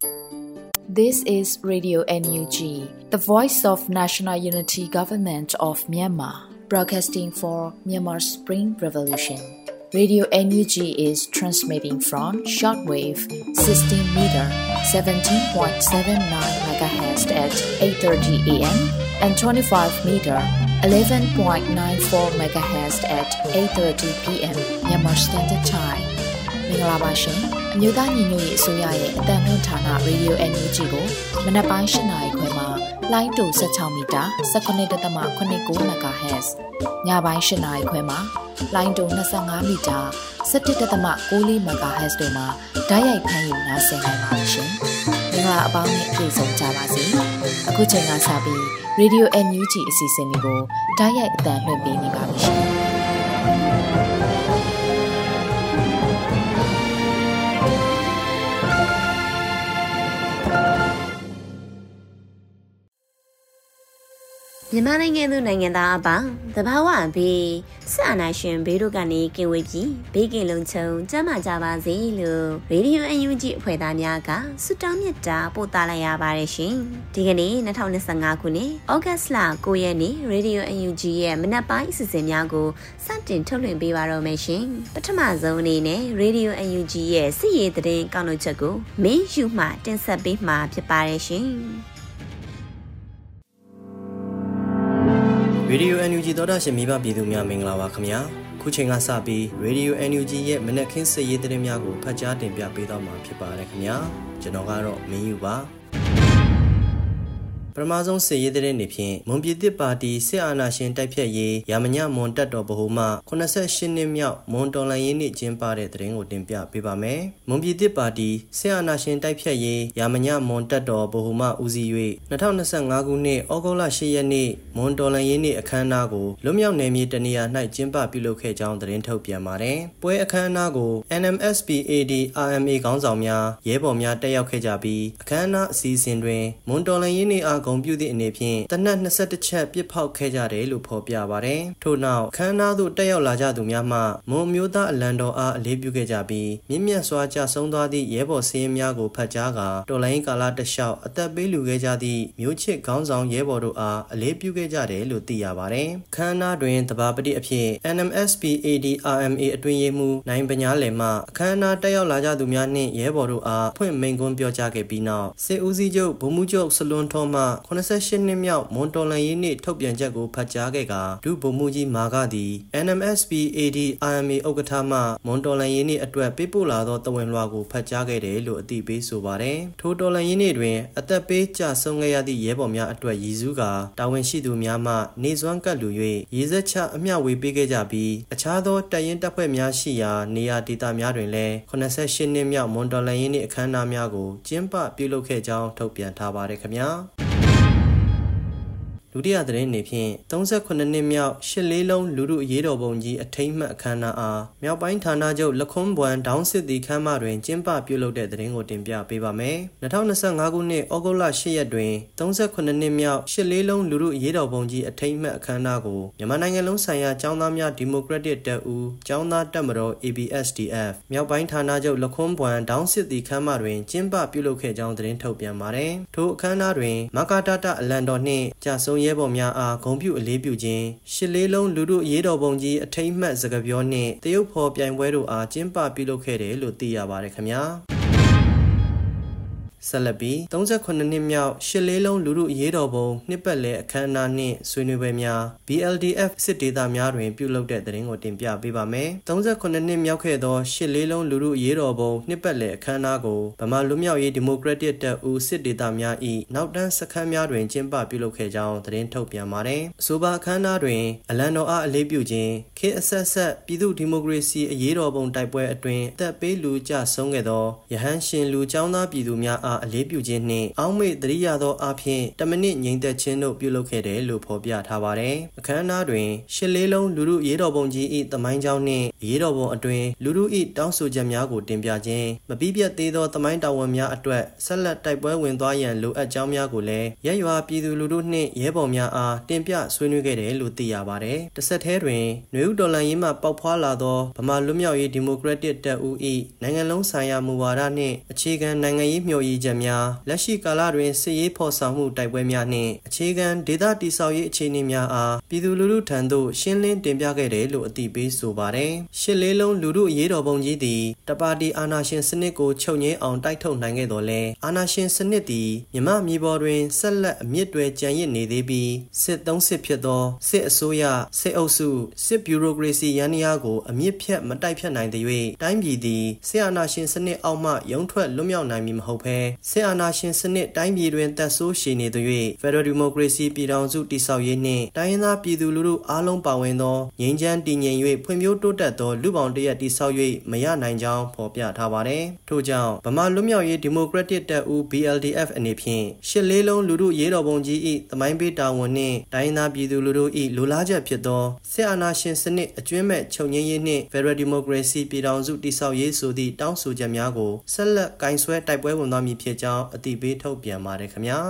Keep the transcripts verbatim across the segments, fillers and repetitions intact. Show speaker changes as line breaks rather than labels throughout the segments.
This is Radio N U G, the voice of National Unity Government of Myanmar, broadcasting for Myanmar's Spring Revolution. Radio N U G is transmitting from shortwave sixteen meter seventeen point seven nine megahertz at eight thirty a m and twenty-five meter eleven point nine four megahertz at eight thirty p m Myanmar Standard Time. မင်္ဂလာပါရှင်။မြို့သားညီညွတ်ရေးအစိုးရရဲ့အသံလွှင့်ဌာန Radio N U G ကိုမနက်ပိုင်း၈နာရီခွဲမှာလိုင်းတူ၁၆မီတာ၁၉.၇၉ MHz ညပိုင်း၈နာရီခွဲမှာလိုင်းတူ၂၅မီတာ၁၁.၉၄ MHz တို့မှာဓာတ်ရိုက်ဖမ်းယူနားဆင်နိုင်ပါတယ်ရှင်။မင်္ဂလာအပေါင်းနဲ့ပြည့်စုံကြပါစေ။အခုချိန်ကစပြီး Radio N U G အစီအစဉ်လေးကိုဓာတ်ရိုက်အသံလွှင့်ပေးနေပါပြီရှင်။
မြန်မာနိုင်ငံသူနိုင်ငံသားအပေါင်းသဘာဝဘေးစစ်အာဏာရှင်ဘေးတို့ကနေကင်းဝေးပြီးဘေးကင်းလုံခြုံကျန်းမာကြပါစေလို့ Radio N U G အဖွဲ့သားများကဆုတောင်းမေတ္တာပို့သလိုက်ရပါတယ်ရှင်ဒီကနေ့၂၀၂၅ခုနှစ်ဩဂတ်စ်လ၉ရက်နေ့ Radio N U G ရဲ့မနက်ပိုင်းအစီအစဉ်များကိုစတင်ထုတ်လွှင့်ပေးပါတော့မယ်ရှင်ပထမဆုံးအနေနဲ့ Radio N U G ရဲ့စစ်ရေးသတင်းကောက်နှုတ်ချက်ကိုမင်းယူမှတင်ဆက်ပေးမှာဖြစ်ပါတယ်ရှင်
Radio N U G သောတာရှင်မိဘပြည်သူများမင်္ဂလာပါခင်ဗျာခုချိန်ကစပြီး Radio N U G ရဲ့မနက်ခင်းစစ်ရေးသတင်းများကိုဖတ်ကြားတင်ပြပေးတော့မှာဖြစ်ပါတယ်ခင်ဗျာကျွန်တော်ကတော့မင်းယူပါပထမဆုံးစစ်ရေးသတင်းတွေဖြင့်မွန်ပြည်သစ်ပါတီစစ်အာဏာရှင်တိုက်ဖြတ်ရေးရာမညမွန်တပ်တော်ဗဟိုမှ၈၈နှစ်မြောက်မွန်တော်လှန်ရေးနေ့ကျင်းပတဲ့သတင်းကိုတင်ပြပေးပါမယ်။မွန်ပြည်သစ်ပါတီစစ်အာဏာရှင်တိုက်ဖြတ်ရေးရာမညမွန်တပ်တော်ဗဟိုမှဦးစီး၍၂၀၂၅ခုနှစ်ဩဂုတ်လ၈ရက်နေ့မွန်တော်လှန်ရေးနေ့အခမ်းအနားကိုလွတ်မြောက်နယ်မြေတနေရာ၌ကျင်းပပြုလုပ်ခဲ့ကြောင်းသတင်းထုတ်ပြန်ပါတယ်။ပွဲအခမ်းအနားကို N M S P A D R M A ခေါင်းဆောင်များရဲဘော်များတက်ရောက်ခဲ့ကြပြီးအခမ်းအနားအစီအစဉ်တွင်မွန်တော်လှန်ရေးနေ့အားဂုဏ်ပြုသည့်အနေဖြင့်တနက်၂၁ချက်ပစ်ဖောက်ခဲ့ကြတယ်လို့ဖော်ပြပါတယ်။ထို့နောက်ခမ်းနားသို့တက်ရောက်လာကြသူများမှမွန်မျိုးသားအလံတော်အားအလေးပြုခဲ့ကြပြီးမြင့်မြတ်စွာကြဆုံးသွားသည့်ရဲဘော်စည်းများကိုဖတ်ကြားကာတော်လိုင်းကာလတလျှောက်အသက်ပေးလူခဲ့ကြသည့်မျိုးချစ်ခေါင်းဆောင်ရဲဘော်တို့အားအလေးပြုခဲ့ကြတယ်လို့သိရပါတယ်။ခမ်းနားတွင်တဘာပတိအဖြစ် N M S P A D R M A အတွင်းရေးမှူးနိုင်ပညာလယ်မှအခမ်းအနားတက်ရောက်လာကြသူများနှင့်ရဲဘော်တို့အားဖွင့်မိန့်ခွန်းပြောကြားခဲ့ပြီးနောက်စစ်ဦးစီးချုပ်ဗိုလ်မှူးချုပ်စလွန်ထောမှ၈၈နှစ်မြောက်မွန်တော်လှန်ရေးနေ့ထုတ်ပြန်ချက်ကိုဖတ်ကြားခဲ့ကာဒုဗိုလ်မှူးကြီးမာကသည် N M S P A D R M A ဥက္ကဋ္ဌမှမွန်တော်လှန်ရေးနေ့အတွက်ပေးပို့လာသောတဝန်လွှာကိုဖတ်ကြားခဲ့တယ်လို့အသိပေးဆိုပါတယ်။ထိုတော်လှန်ရေးနေ့တွင်အသက်ပေးကြဆုံးခဲ့ရသည့်ရဲဘော်များအတွက်ရည်စူးကာတာဝန်ရှိသူများမှနေစွမ်းကပ်လူ၍ရေစက်ချအမျှဝေပေးခဲ့ကြပြီးအခြားသောတပ်ရင်းတပ်ဖွဲ့များရှိရာနေရာဒေသများတွင်လည်း၈၈နှစ်မြောက်မွန်တော်လှန်ရေးနေ့အခမ်းအနားများကိုကျင်းပပြုလုပ်ခဲ့ကြောင်းထုတ်ပြန်ထားပါတယ်ခင်ဗျာ။ဒုတိယသတင်းအနေဖြင့်၃၈နှစ်မြောက်ရှစ်လေးလုံးလူထုအရေးတော်ပုံကြီးအထိမ်းအမှတ်အခမ်းအနားအားမြောက်ပိုင်းဌာနချုပ်လခွန်းဘွမ်ဒေါင်းစစ်တီခမ်းမတွင်ကျင်းပပြုလုပ်တဲ့သတင်းကိုတင်ပြပေးပါမယ်။၂၀၂၅ခုနှစ်ဩဂုတ်လ၈ရက်တွင်၃၈နှစ်မြောက်ရှစ်လေးလုံးလူထုအရေးတော်ပုံကြီးအထိမ်းအမှတ်အခမ်းအနားကိုမြန်မာနိုင်ငံလုံးဆိုင်ရာကျောင်းသားများဒီမိုကရက်တစ်တပ်ဦးကျောင်းသားတပ်မတော် A B S D F မြောက်ပိုင်းဌာနချုပ်လခွန်းဘွမ်ဒေါင်းစစ်တီခမ်းမတွင်ကျင်းပပြုလုပ်ခဲ့ကြောင်းသတင်းထုတ်ပြန်ပါတယ်။ထိုအခမ်းအနားတွင်မကတတအလံတော်နှင့်ကြာဆုံးရဲဘော်များအားဂုဏ်ပြုအလေးပြုခြင်းရှစ်လေးလုံးလူထုအရေးတော်ပုံကြီးအထိမ်းအမှတ်စကားပြောနှင့်တရုတ်ဖော်ပြိုင်ပွဲတို့အားကျင်းပပြုလုပ်ခဲ့တယ်လို့သိရပါတယ်ခင်ဗျာဆက်လက်ပြီး၃၈နှစ်မြောက်ရှစ်လေးလုံးလူထုအရေးတော်ပုံနှစ်ပတ်လည်အခမ်းအနားနှင့်ဆွေးနွေးပွဲများ B L D F စစ်ဒေသများတွင်ပြုလုပ်တဲ့သတင်းကိုတင်ပြပေးပါမယ်။၃၈နှစ်မြောက်ခဲ့သောရှစ်လေးလုံးလူထုအရေးတော်ပုံနှစ်ပတ်လည်အခမ်းအနားကိုဗမာလူမျိုးရေးဒီမိုကရက်တစ်တပ်ဦးစစ်ဒေသများ၏နောက်တန်းစခန်းများတွင်ကျင်းပပြုလုပ်ခဲ့ကြောင်းသတင်းထုတ်ပြန်ပါတယ်။အဆိုပါအခမ်းအနားတွင်အလံတော်အားအလေးပြုခြင်းခေတ်အဆက်ဆက်ပြည်သူ့ဒီမိုကရေစီအရေးတော်ပုံတိုက်ပွဲအတွင်းအသက်ပေးလူကြဆုံးခဲ့သောရဟန်းရှင်လူចောင်းသားပြည်သူများအားအလေးပြုခြင်းနှင့်အောက်မေ့သတိရသောအဖြစ်တမိနစ်ငြိမ်သက်ခြင်းတို့ပြုလုပ်ခဲ့တယ်လို့ဖော်ပြထားပါတယ်။အခမ်းအနားတွင်ရှစ်လေးလုံးလူထုရေးတော်ပုံကြီး၏သမိုင်းကြောင်းနှင့်ရေးတော်ပုံအတွင်းလူထု၏တောင်းဆိုချက်များကိုတင်ပြခြင်းမပြီးပြတ်သေးသောသမိုင်းတာဝန်များအတွက်ဆက်လက်တိုက်ပွဲဝင်သွားရန်လိုအပ်ကြောင်းများကိုလည်းရက်ရွာပြည်သူလူထုနှင့်ရဲဘော်များအားတင်ပြဆွေးနွေးခဲ့တယ်လို့သိရပါတယ်။တစ်ဆက်တည်းတွင်နွေဦးတော်လှန်ရေးမှပေါက်ဖွာလာသောဗမာလွတ်မြောက်ရေးဒီမိုကရက်တစ်တပ်ဦး၏နိုင်ငံလုံးဆိုင်ရာမူဝါဒနှင့်အခြေခံနိုင်ငံရေးမျှော်ရည်ချက်များလက်ရှိကာလတွင်စစ်ရေးဖော်ဆောင်မှုတိုက်ပွဲများနှင့်အခြေခံဒေသတည်ဆောက်ရေးအခြေအနေများအားပြည်သူလူထုထံသို့ရှင်းလင်းတင်ပြခဲ့တယ်လို့အသိပေးဆိုပါတယ်။ရှစ်လေးလုံးလူထုအရေးတော်ပုံကြီးသည်တပါတီအာဏာရှင်စနစ်ကိုချုပ်ငြိမ်းအောင်တိုက်ထုတ်နိုင်ခဲ့တော်လဲအာဏာရှင်စနစ်သည်မြန်မာမြေပေါ်တွင်ဆက်လက်အမြင့်တွယ်ကြံ့ရစ်နေသေးပြီးစစ်သုံးစစ်ဖြစ်သောစစ်အစိုးရစစ်အုပ်စုစစ်ဗျူရိုကရေစီယန္တရားကိုအမြင့်ဖြတ်မတိုက်ဖြတ်နိုင်သရွေ့တိုင်းပြည်သည်စစ်အာဏာရှင်စနစ်အောက်မှရုံထွက်လွတ်မြောက်နိုင်မည်မဟုတ်ဘဲစစ်အာဏာရှင်စနစ်တိုင်းပြည်တွင်သက်ဆိုးရှည်နေသရွေ့ဖက်ဒရယ်ဒီမိုကရေစီပြည်ထောင်စုတည်ဆောက်ရေးနှင့်တိုင်းရင်းသားပြည်သူလူထုအားလုံးပါဝင်သောငြိမ်းချမ်းတည်ငြိမ်၍ဖွံ့ဖြိုးတိုးတက်သောလူပေါင်းတရက်တည်ဆောက်၍မရနိုင်ကြောင်းဖော်ပြထားပါတယ်။ထို့ကြောင့်ဗမာလွတ်မြောက်ရေးဒီမိုကရက်တစ်တပ်ဦး B L D F အနေဖြင့်ရှစ်လေးလုံးလူထုရေးတော်ပုံကြီး၏သမိုင်းပေးတာဝန်နှင့်တိုင်းရင်းသားပြည်သူလူထု၏လူလားချက်ဖြစ်သောစစ်အာဏာရှင်စနစ်အကျွမ်းမဲ့ချုပ်ငြိမ်းရေးနှင့်ဖက်ဒရယ်ဒီမိုကရေစီပြည်ထောင်စုတည်ဆောက်ရေးဆိုသည့်တောင်းဆိုချက်များကိုဆက်လက်ကင်ဆွဲတိုက်ပွဲဝင်သွားမည်ဖြစ်ကြောင်းအသိပေးထုတ်ပြန်ပါတယ်ခင်ဗျာ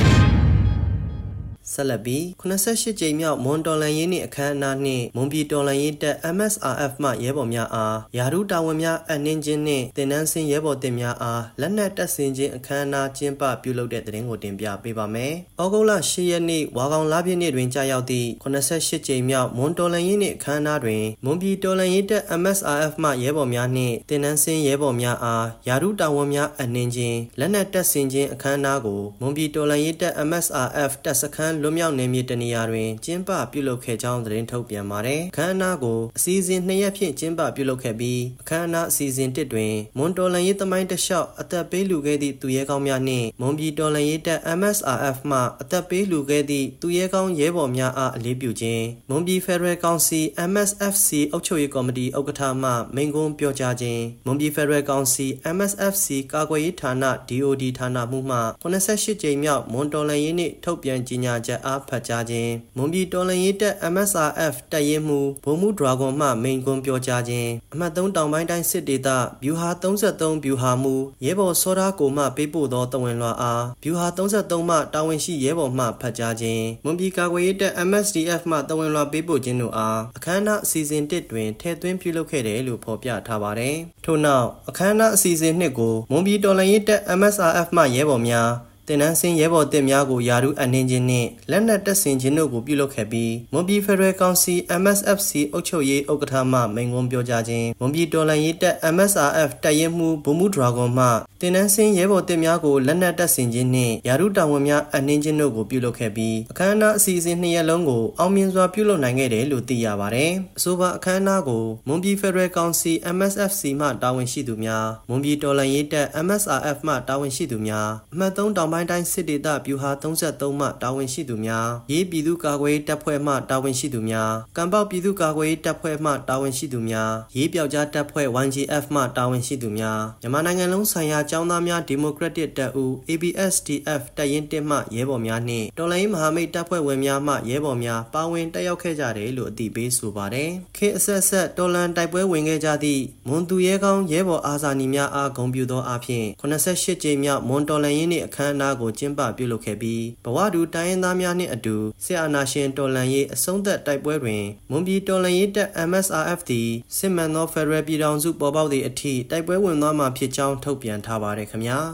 ဆက်လက်ပြီးခုနှစ်ဆယ့်ရှစ်ကြိမ်မြောက်မွန်တော်လန်ရေးနှင့်အခမ်းအနားနှင့်မွန်ပြည်တော်လန်ရေးတပ် M S R F မှရဲဘော်များအားယာရုတာဝန်များအနှင်းခြင်းနှင့်တင်နန်းစင်ရဲဘော်တင်များအားလက်နက်တပ်ဆင်ခြင်းအခမ်းအနားကျင်းပပြုလုပ်တဲ့သတင်းကိုတင်ပြပေးပါမယ်။ဩဂုတ်လရှစ်ရက်နေ့ဝါကောင်လပြည့်နေ့တွင်ကြာရောက်သည့်ခုနှစ်ဆယ့်ရှစ်ကြိမ်မြောက်မွန်တော်လန်ရေးနှင့်အခမ်းအနားတွင်မွန်ပြည်တော်လန်ရေးတပ် M S R F မှရဲဘော်များနှင့်တင်နန်းစင်ရဲဘော်များအားယာရုတာဝန်များအနှင်းခြင်းလက်နက်တပ်ဆင်ခြင်းအခမ်းအနားကိုမွန်ပြည်တော်လန်ရေးတပ် M S R F တပ်စခန်းလွတ်မြောက်နေမည်တနေရာတွင်ကျင်းပပြုလုပ်ခဲ့ကြောင်းသတင်းထုတ်ပြန်ပါတယ်။အခမ်းအနားကိုအစီအစဉ်နှစ်ရက်ဖြင့်ကျင်းပပြုလုပ်ခဲ့ပြီးအခမ်းအနားအစီအစဉ်တစ်တွင်မွန်တော်လန်ရေးသမိုင်းတလျှောက်အသက်ပေးလူခဲ့သည့်သူရဲကောင်းများနှင့်မွန်ပြည်တော်လန်ရေးတပ် M S R F မှအသက်ပေးလူခဲ့သည့်သူရဲကောင်းရဲဘော်များအားအလေးပြုခြင်းမွန်ပြည်ဖက်ဒရယ်ကောင်စီ M S F C အုပ်ချုပ်ရေးကော်မတီဥက္ကဋ္ဌမှမိန့်ခွန်းပြောကြားခြင်းမွန်ပြည်ဖက်ဒရယ်ကောင်စီ M S F C ကာကွယ်ရေးဌာန D O D ဌာနမှမှခုနှစ်ဆယ့်ရှစ်ကြိမ်မြောက်မွန်တော်လန်ရေးနှင့်ထုတ်ပြန်ကြေညာချက်အားဖတ်ကြားခြင်းမွန်ပြည်တော်လန်ရေးတပ် M S R F တပ်ရင်းမှူးဗိုလ်မှူးဒရာဂွန်မှမိန့်ခွန်းပြောကြားခြင်းအမှတ်သုံးတောင်ပိုင်းတိုင်းစစ်ဒေသဗျူဟာသုံးဆယ့်သုံးဗျူဟာမှူးရဲဘော်စောဒါကိုမှပေးပို့သောတဝန်လွှာအားဗျူဟာသုံးဆယ့်သုံးမှတာဝန်ရှိရဲဘော်မှဖတ်ကြားခြင်းမွန်ပြည်ကာကွယ်ရေးတပ် M S D F မှတဝန်လွှာပေးပို့ခြင်းတို့အားအခမ်းအနားအစီအစဉ်တစ်တွင်ထည့်သွင်းပြုလုပ်ခဲ့တယ်လို့ဖော်ပြထားပါတယ်။ထို့နောက်အခမ်းအနားအစီအစဉ်နှစ်ကိုမွန်ပြည်တော်လန်ရေးတပ် M S R F မှရဲဘော်များတင်နန်းစင်ရဲဘော်တင်များကိုယာရုအနှင်းခြင်းနှင့်လက်နက်တပ်ဆင်ခြင်းတို့ကိုပြုလုပ်ခဲ့ပြီးမွန်ပြည်ဖက်ဒရယ်ကောင်စီ M S F C အုပ်ချုပ်ရေးဥက္ကဋ္ဌမှမိန့်ခွန်းပြောကြားခြင်းမွန်ပြည်တော်လှန်ရေးတပ် M S R F တပ်ရင်းမှူးဗိုလ်မှူးဒရာဂွန်မှတင်နန်းစင်ရဲဘော်တင်များကိုလက်နက်တပ်ဆင်ခြင်းနှင့်ယာရုတာဝန်များအနှင်းခြင်းတို့ကိုပြုလုပ်ခဲ့ပြီးအခမ်းအနားအစီအစဉ်နှစ်ရက်လုံးကိုအောင်မြင်စွာပြုလုပ်နိုင်ခဲ့တယ်လို့သိရပါတယ်။အဆိုပါအခမ်းအနားကိုမွန်ပြည်ဖက်ဒရယ်ကောင်စီ M S F C မှတာဝန်ရှိသူများမွန်ပြည်တော်လှန်ရေးတပ် M S R F မှတာဝန်ရှိသူများအမှတ်သုံးတောင်ပိုင်းတိုင်းစစ်ဒေသဗျူဟာသုံးဆယ့်သုံးမှတာဝန်ရှိသူများရေးပြည်သူ့ကာကွယ်ရေးတပ်ဖွဲ့မှတာဝန်ရှိသူများကံပေါက်ပြည်သူ့ကာကွယ်ရေးတပ်ဖွဲ့မှတာဝန်ရှိသူများရေးပြောက်ကြားတပ်ဖွဲ့ Y G F မှတာဝန်ရှိသူများမြန်မာနိုင်ငံလုံးဆိုင်ရာကျောင်းသားများဒီမိုကရက်တစ်တပ်ဦး A B S D F တပ်ရင်းတစ်မှရဲဘော်များနှင့်တော်လှန်ရေးမဟာမိတ်တပ်ဖွဲ့ဝင်များမှရဲဘော်များပါဝင်တက်ရောက်ခဲ့ကြတယ်လို့အသိပေးဆိုပါတယ်။ခေတ်အဆက်ဆက်တော်လှန်တိုက်ပွဲဝင်ခဲ့ကြသည့်မွန်သူရဲကောင်းရဲဘော်အာဇာနည်များအားဂုဏ်ပြုသောအဖြစ်ခုနှစ်ဆယ့်ရှစ်ကြိမ်မြောက်မွန်တော်လှန်ရေးနှင့်အခမ်းအနားကိုကျင်းပပြုလုပ်ခဲ့ပြီးဘဝတူတိုင်းရင်းသားများနှင့်အတူစစ်အာဏာရှင်တော်လှန်ရေးအဆုံးသတ်တိုက်ပွဲတွင်မွန်ပြည်တော်လှန်ရေးတပ် M S R F သည်စစ်မှန်သောဖက်ဒရယ်ပြည်ထောင်စုပေါ်ပေါက်သည့်အထိတိုက်ပွဲဝင်သွားမှာဖြစ်ကြောင်းထုတ်ပြန်ထားပါတယ်ခင်ဗျာ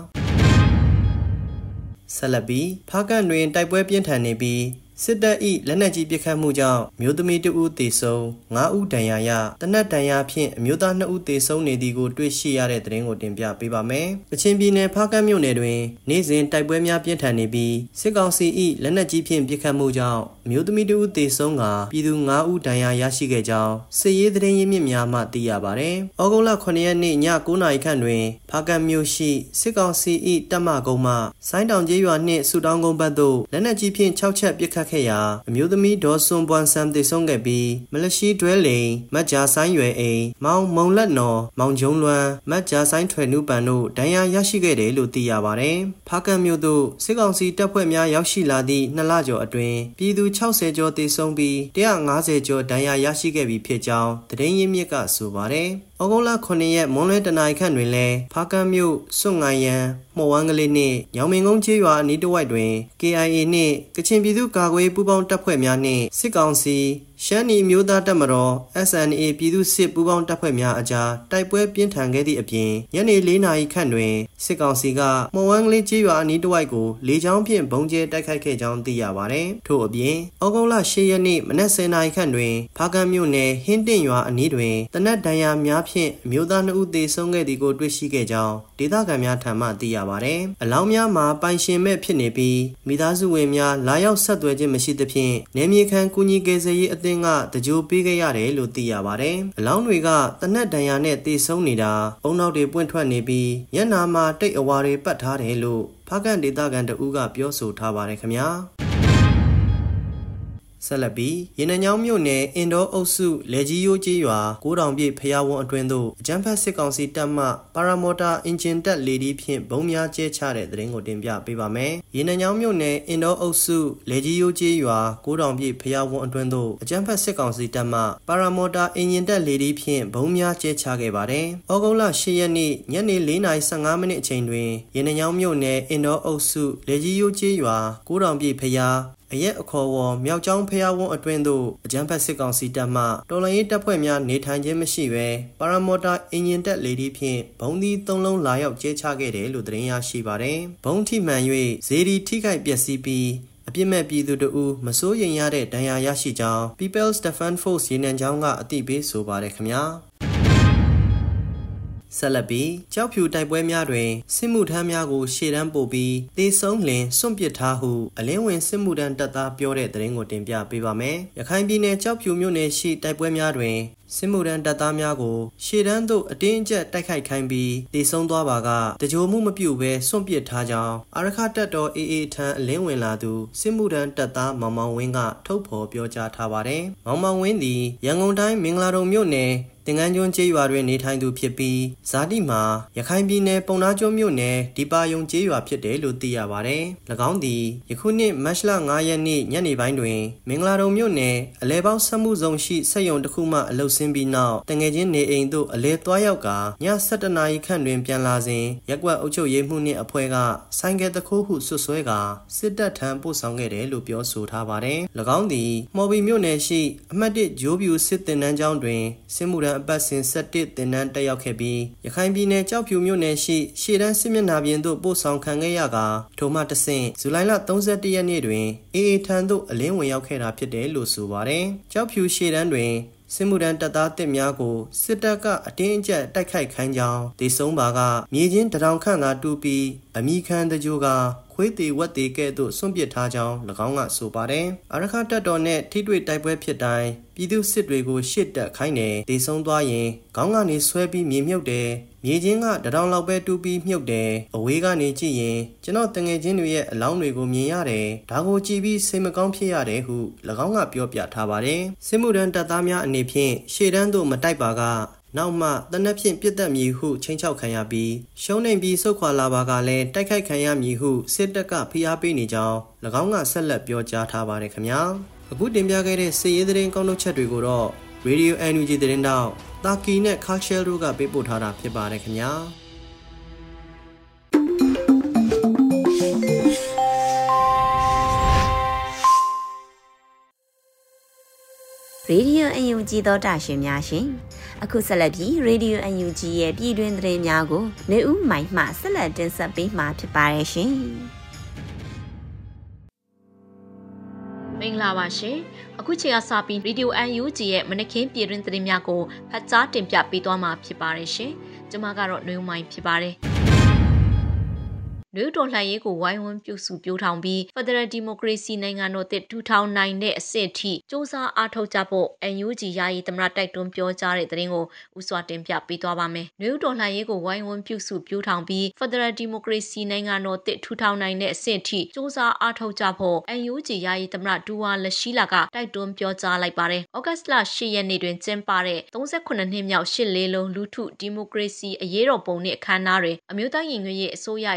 ဆက်လက်ပြီးဖားကန့်တွင်တိုက်ပွဲပြင်းထန်နေပြီးစစ်တပ်၏လက်နက်ကြီးပစ်ခတ်မှုကြောင့်မျိုးသမီးတဦးသေဆုံးငါးဦးဒဏ်ရာရတနက်ဒဏ်ရာဖြင့်အမျိုးသားနှစ်ဦးသေဆုံးနေသည်ကိုတွေ့ရှိရတဲ့သတင်းကိုတင်ပြပေးပါမယ်။ကချင်ပြည်နယ်ဖားကန့်မြို့နယ်တွင်နေ့စဉ်တိုက်ပွဲများပြင်းထန်နေပြီးစစ်ကောင်စီ၏လက်နက်ကြီးဖြင့်ပစ်ခတ်မှုကြောင့်အမျိုးသမီးတဦးသေဆုံးကပြည်သူငါးဦးဒဏ်ရာရရှိခဲ့ကြောင်းစစ်ရေးသတင်းရင်းမြစ်များမှသိရပါတယ်။ဩဂုတ်လခုနှစ်ရက်နေ့ညကိုးနာရီခန့်တွင်ဖားကန့်မြို့ရှိစစ်ကောင်စီ၏တပ်မကုန်းမှဆိုင်းတောင်ကျေးရွာနှင့်ဆူတောင်းကုန်းဘက်သို့လက်နက်ကြီးဖြင့်ခြောက်ချက်ပစ်ခတ်ခဲ့ရာအမျိုးသမီးဒေါ်စွန်ပွမ်ဆမ်သေဆုံးခဲ့ပြီးမလရှိတွဲလိန်မတ်ဂျာဆိုင်ရွယ်အိမ်မောင်မုံလက်နော်မောင်ကျုံလွမ်းမတ်ဂျာဆိုင်ထွယ်နုပန်တို့ဒဏ်ရာရရှိခဲ့တယ်လို့သိရပါတယ်။ဖားကန့်မြို့သို့စစ်ကောင်စီတပ်ဖွဲ့များရောက်ရှိလာသည့်နှစ်လကျော်အတွင်းပြည်သူ၆၀ကျော်သေဆုံးပြီး၁၅၀ကျော်ဒဏ်ရာရရှိခဲ့ပြီးဖြစ်ကြောင်းသတင်းရင်းမြစ်ကဆိုပါတယ်။ဂုတ်လခုနှစ်ရက်မွန်းလွဲတနာရီခန့်တွင်လည်းဖားကန်းမြို့စွန့်ငိုင်ရန်မော်ဝမ်းကလေးနှင့်ညောင်မင်းကုန်းကျေးရွာအနီးတစ်ဝိုက်တွင် K I A နှင့်ကချင်ပြည်သူ့ကာကွယ်ရေးပူးပေါင်းတပ်ဖွဲ့များနှင့်စစ်ကောင်စီရှမ်းနီမျိုးသားတပ်မတော် S N A ပြည်သူ့စစ်ပူးပေါင်းတပ်ဖွဲ့များအကြားတိုက်ပွဲပြင်းထန်ခဲ့သည့်အပြင်ညနေလေးနာရီခန့်တွင်စစ်ကောင်စီကမော်ဝမ်းကလေးကျေးရွာအနီးတစ်ဝိုက်ကိုလေကြောင်းဖြင့်ဘုံကျဲတိုက်ခိုက်ခဲ့ကြောင်းသိရပါသည်။ထို့အပြင်ဩဂုတ်လရှစ်ရက်နေ့မနက်ဆယ်နာရီခန့်တွင်ဖားကန်းမြို့နယ်ဟင်းတင့်ရွာအနီးတွင်တနက်ဒဏ်ရာများဖြင့်အမျိုးသားနှစ်ဦးသေဆုံးခဲ့သည်ကိုတွေ့ရှိခဲ့ကြောင်းဒေသခံများထံမှသိရပါသည်။အလောင်းများမှာပိုင်ရှင်မဲ့ဖြစ်နေပြီးမိသားစုဝင်များလာရောက်ဆက်သွယ်ခြင်းမရှိသဖြင့်နယ်မြေခံကူညီကယ်ဆယ်ရေးအသင်းကတကြိုပေးခဲ့ရတယ်လို့သိရပါတယ်။အလောင်းတွေကတနက်ဒဏ်ရာနဲ့သေဆုံးနေတာအုံနောက်တွေပွင့်ထွက်နေပြီးညနာမှာတိတ်အဝါတွေပတ်ထားတယ်လို့ဖားကန့်ဒေသခံတဦးကပြောဆိုထားပါတယ်ခင်ဗျာ။ဆက်လက်ပြီးရေနံချောင်းမြို့နယ်အင်ဒေါအုပ်စုလေကြီးရိုးကျေးရွာကိုးတောင်ပြည့်ဖျားဝန်းအတွင်းသို့အကြမ်းဖက်စစ်ကောင်စီတပ်မှပါရာမော်တာအင်ဂျင်တက်လေဒီဖြင့်ဘုံများကျဲချတဲ့သတင်းကိုတင်ပြပေးပါမယ်။ရေနံချောင်းမြို့နယ်အင်ဒေါအုပ်စုလေကြီးရိုးကျေးရွာကိုးတောင်ပြည့်ဖျားဝန်းအတွင်းသို့အကြမ်းဖက်စစ်ကောင်စီတပ်မှပါရာမော်တာအင်ဂျင်တက်လေဒီဖြင့်ဘုံများကျဲချခဲ့ပါတယ်။ဩဂုတ်လရှစ်ရက်နေ့ညနေလေးနာရီဆယ့်ငါးမိနစ်အချိန်တွင်ရေနံချောင်းမြို့နယ်အင်ဒေါအုပ်စုလေကြီးရိုးကျေးရွာကိုးတောင်ပြည့်ဖျားအရက်အခေါ်ဝေါ်မြောက်ကျောင်းဖျားဝန်းအတွင်းသို့အကြမ်းဖက်စစ်ကောင်စီတပ်မှတော်လှန်ရေးတပ်ဖွဲ့များနေထိုင်ခြင်းမရှိဘဲပါရာမော်တာအင်ဂျင်တက်လေဒီဖြင့်ဘုံသီးသုံးလုံးလာရောက်ကျဲချခဲ့တယ်လို့သတင်းရရှိပါတယ်။ဘုံထိမှန်၍ဇေဒီထိခိုက်ပျက်စီးပြီးအပြစ်မဲ့ပြည်သူတို့မစိုးရိမ်ရတဲ့ဒဏ်ရာရရှိကြောင်း People's Defense Force ရေနံချောင်းကအသိပေးဆိုပါတယ်ခင်ဗျာ။ဆက်လက်ပြီးကြောက်ဖြူတိုက်ပွဲများတွင်စစ်မှုထမ်းများကိုရှေ့တန်းပို့ပြီးတေဆုံးလင်စွန့်ပစ်ထားဟုအလင်းဝင်စစ်မှုထမ်းတပ်သားပြောတဲ့သတင်းကိုတင်ပြပေးပါမယ်။ရခိုင်ပြည်နယ်ကြောက်ဖြူမြို့နယ်ရှိတိုက်ပွဲများတွင်စစ်မှုထမ်းတပ်သားများကိုရှေ့တန်းသို့အတင်းအကျပ်တိုက်ခိုက်ခိုင်းပြီးတေဆုံးသွားပါကတကြိုမှုမပြုဘဲစွန့်ပစ်ထားကြောင်းအာရခတပ်တော် A A ထံအလင်းဝင်လာသူစစ်မှုထမ်းတပ်သားမောင်မောင်ဝင်းကထုတ်ဖော်ပြောကြားထားပါတယ်။မောင်မောင်ဝင်းသည်ရန်ကုန်တိုင်းမင်္ဂလာတုံမြို့နယ်တင်ငန်းကျွန်းကျေးရွာတွင်နေထိုင်သူဖြစ်ပြီးဇာတိမှာရခိုင်ပြည်နယ်ပုံနာကျွန်းမြို့နယ်ဒီပါယုံကျေးရွာဖြစ်တယ်လို့သိရပါတယ်။၎င်းသည်ယခုနှစ်မတ်လငါးရက်နေ့ညနေပိုင်းတွင်မင်္ဂလာတုံမြို့နယ်အလဲပေါင်းစက်မှုဆောင်ရှိစက်ရုံတစ်ခုမှအလုပ်ဆင်းပြီးနောက်တငယ်ချင်းနေအိမ်သို့အလဲသွားရောက်ကညဆယ်တနာရီခန့်တွင်ပြန်လာစဉ်ရက်ကွက်အုပ်ချုပ်ရေးမှုနှင့်အဖွဲ့ကဆိုင်ကယ်တစ်ခုဟုဆွဆွဲကစစ်တပ်ထံပို့ဆောင်ခဲ့တယ်လို့ပြောဆိုထားပါတယ်။၎င်းသည်မော်ဘီမြို့နယ်ရှိအမှတ်တစ်ဂျိုးပြူစစ်တင်တန်းကျောင်းတွင်စစ်မှုထမ်းအပတ်စဉ်ဆက်တစ်တင်နန်းတက်ရောက်ခဲ့ပြီးရခိုင်ပြည်နယ်ကြောက်ဖြူမြို့နယ်ရှိရှေ့တန်းစစ်မျက်နှာပြင်သို့ပို့ဆောင်ခံခဲ့ရကထိုမှတဆင့်ဇူလိုင်လသုံးဆယ့်တစ်ရက်နေ့တွင်အေအေထံသို့အလင်းဝင်ရောက်ခဲ့တာဖြစ်တယ်လို့ဆိုပါတယ်။ကြောက်ဖြူရှေ့တန်းတွင်စစ်မှုထမ်းတပ်သားတစ်များကိုစစ်တပ်ကအတင်းအကျပ်တိုက်ခိုက်ခိုင်းကြောင်းဒေဆုံးပါကမြေချင်းတထောင်ခန့်သာတူပြီးအမိခံတကြိုကခွေးသေးဝက်သေးကဲ့သို့စွန့်ပစ်ထားကြောင်း၎င်းကဆိုပါတယ်။အာရခတပ်တော်နဲ့ထိတွေ့တိုက်ပွဲဖြစ်တိုင်းပြည်သူစစ်တွေကိုရှစ်တက်ခိုင်းတယ်ဒေဆုံးသွားရင်ခေါင်းကနေဆွဲပြီးမြေမြုပ်တယ်မြေချင်းကတထောင်လောက်ပဲတူပြီးမြုပ်တယ်အဝေးကနေကြည့်ရင်ကျွန်တော်တငယ်ချင်းတွေရဲ့အလောင်းတွေကိုမြင်ရတယ်ဒါကိုကြည့်ပြီးစိတ်မကောင်းဖြစ်ရတယ်ဟု၎င်းကပြောပြထားပါတယ်စစ်မှုထမ်းတပ်သားများအနေဖြင့်ရှေ့တန်းသို့မတိုက်ပါကနောက်မှတနက်ဖြင့်ပြစ်တက်မည်ဟုချိန်ချောက်ခံရပြီးရှုံးနေပြီးဆုတ်ခွာလာပါကလည်းတိုက်ခိုက်ခံရမည်ဟုစစ်တပ်ကဖိအားပေးနေကြောင်း၎င်းကဆက်လက်ပြောကြားထားပါတယ်ခင်ဗျာအခုတင်ပြခဲ့တဲ့စစ်ရေးသတင်းကောက်နှုတ်ချက်တွေကိုတော့ Radio အန် ယူ ဂျီ သတင်းတောက်တာကီနဲ့ Culture တို့ကပေးပို့ထားတာဖြစ်ပါတယ်ခင်ဗျာ
ရေဒီယိုအန်ယူဂျီသောတာရှင်များရှင်အခုဆက်လက်ပြီးရေဒီယိုအန်ယူဂျီရဲ့ပြည်တွင်းသတင်းများကိုနေဦးမိုင်မှဆက်လက်တင်ဆက်ပေးမှာဖြစ်ပါတယ်ရှင်
မင်္ဂလာပါရှင်အခုချိန်ကစပြီးရေဒီယိုအန်ယူဂျီရဲ့မနက်ခင်းပြည်တွင်းသတင်းများကိုဖတ်ကြားတင်ပြပေးသွားမှာဖြစ်ပါတယ်ရှင်ကျွန်မကတော့နေဦးမိုင်ဖြစ်ပါတယ်နွေတော်လှန်ရေးကိုဝိုင်းဝန်းပြုစုပြောင်းထောင်ပြီး Federal Democracy နိုင်ငံတော်တစ်ထူထောင်နိုင်တဲ့အဆင့်ထိစ조사အားထုတ်ကြဖို့ အန် ယူ ဂျီ ယာယီသမ္မတတိုက်တွန်းပြောကြားတဲ့သတင်းကိုဥစွာတင်ပြပေးသွားပါမယ်။နွေတော်လှန်ရေးကိုဝိုင်းဝန်းပြုစုပြောင်းထောင်ပြီး Federal Democracy နိုင်ငံတော်တစ်ထူထောင်နိုင်တဲ့အဆင့်ထိစ조사အားထုတ်ကြဖို့ အန် ယူ ဂျီ ယာယီသမ္မတဒူဝါလက်ရှိလာကတိုက်တွန်းပြောကြားလိုက်ပါတယ်။ဩဂတ်လ၈ရက်နေ့တွင်ကျင်းပတဲ့၃၉နှစ်မြောက်ရှစ်လေးလုံးလူထုဒီမိုကရေစီအရေးတော်ပုံနှင့်အခမ်းအနားတွင်အမျိုးသားညီညွတ်ရေးအစိုးရ၏ယာယီ